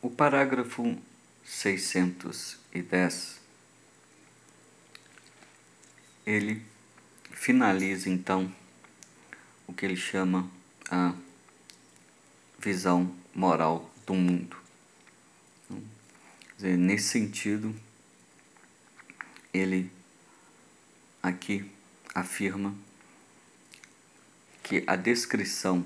O parágrafo 610, ele finaliza então o que ele chama a visão moral do mundo. Quer dizer, nesse sentido, ele aqui afirma que a descrição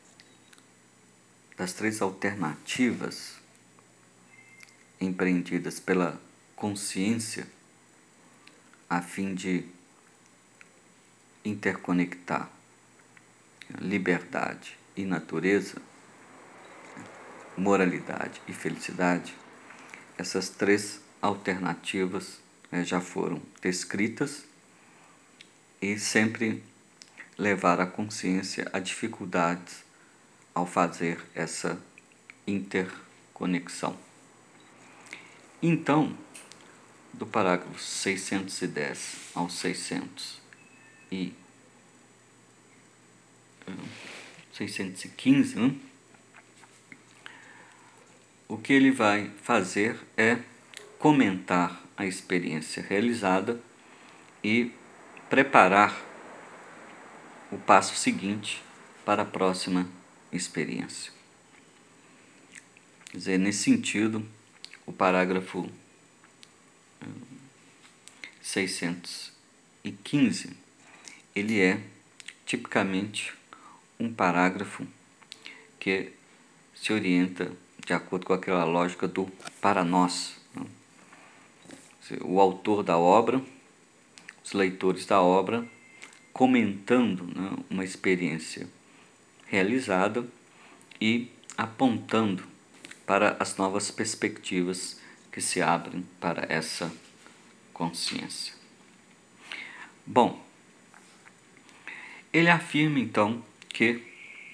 das três alternativas empreendidas pela consciência a fim de interconectar liberdade e natureza, moralidade e felicidade, essas três alternativas já foram descritas e sempre levar a consciência a dificuldades ao fazer essa interconexão. Então, do parágrafo 610 ao 615, o que ele vai fazer é comentar a experiência realizada e preparar o passo seguinte para a próxima experiência. Quer dizer, nesse sentido, o parágrafo 615, ele é tipicamente um parágrafo que se orienta de acordo com aquela lógica do para nós. O autor da obra, os leitores da obra, comentando uma experiência realizada e apontando para as novas perspectivas que se abrem para essa consciência. Bom, ele afirma então que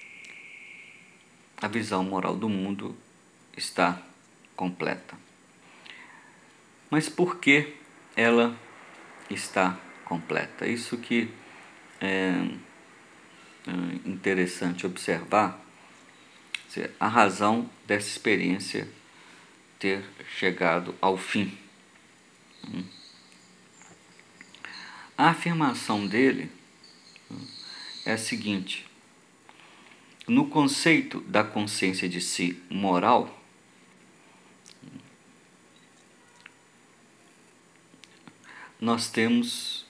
a visão moral do mundo está completa. Mas por que ela está completa? Isso que é interessante observar, a razão dessa experiência ter chegado ao fim. A afirmação dele é a seguinte: no conceito da consciência de si moral, nós temos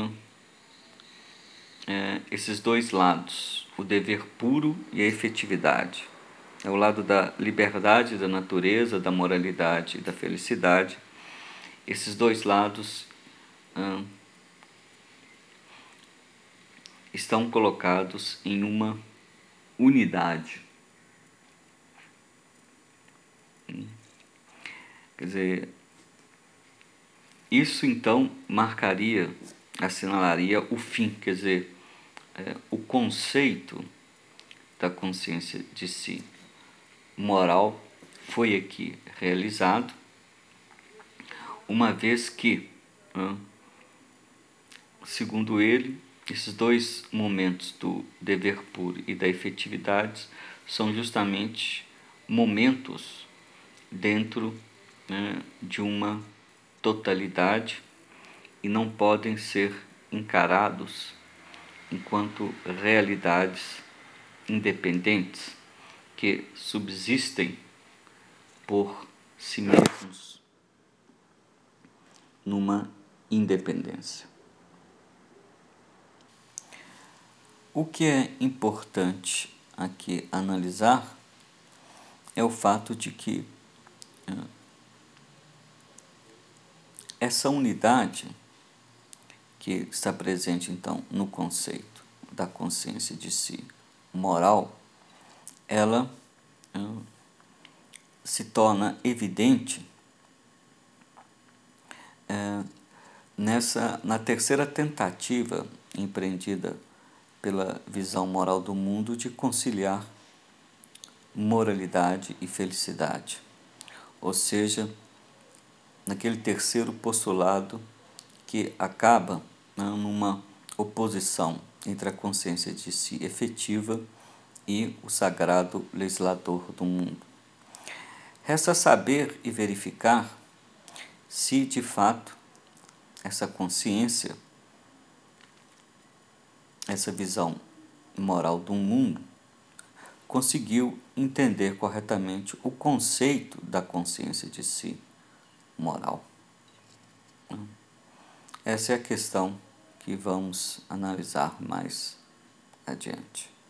esses dois lados, o dever puro e a efetividade. É o lado da liberdade, da natureza, da moralidade e da felicidade. Esses dois lados estão colocados em uma unidade. Quer dizer, isso então marcaria, assinalaria o fim, quer dizer, o conceito da consciência de si moral foi aqui realizado, uma vez que, segundo ele, esses dois momentos do dever puro e da efetividade são justamente momentos dentro de uma totalidade e não podem ser encarados enquanto realidades independentes que subsistem por si mesmos numa independência. O que é importante aqui analisar é o fato de que essa unidade que está presente então no conceito da consciência de si moral, ela se torna evidente na terceira tentativa empreendida pela visão moral do mundo de conciliar moralidade e felicidade. Ou seja, naquele terceiro postulado que acaba numa oposição entre a consciência de si efetiva e o sagrado legislador do mundo. Resta saber e verificar se, de fato, essa consciência, essa visão moral do mundo, conseguiu entender corretamente o conceito da consciência de si moral. Essa é a questão que vamos analisar mais adiante.